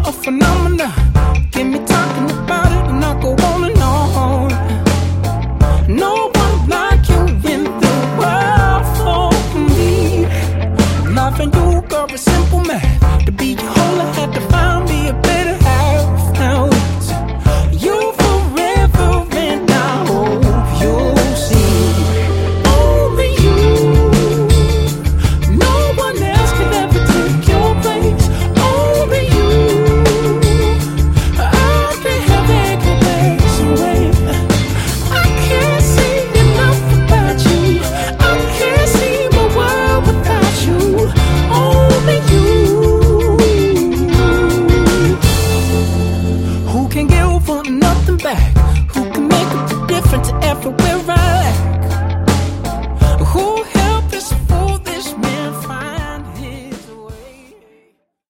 a phenomenon. Get me talking about it and I go on and on. No one like you in the world for me. Loving you, girl, is simple math. To be your whole, I had to find me a better half. Now it's you forever, and I hope you'll see. Only you. No one else could ever take your place. Only you. I can't have that place away. I can't say enough about you. I can't see my world without you. Only you. Who can give for nothing back? Who can make a difference everywhere I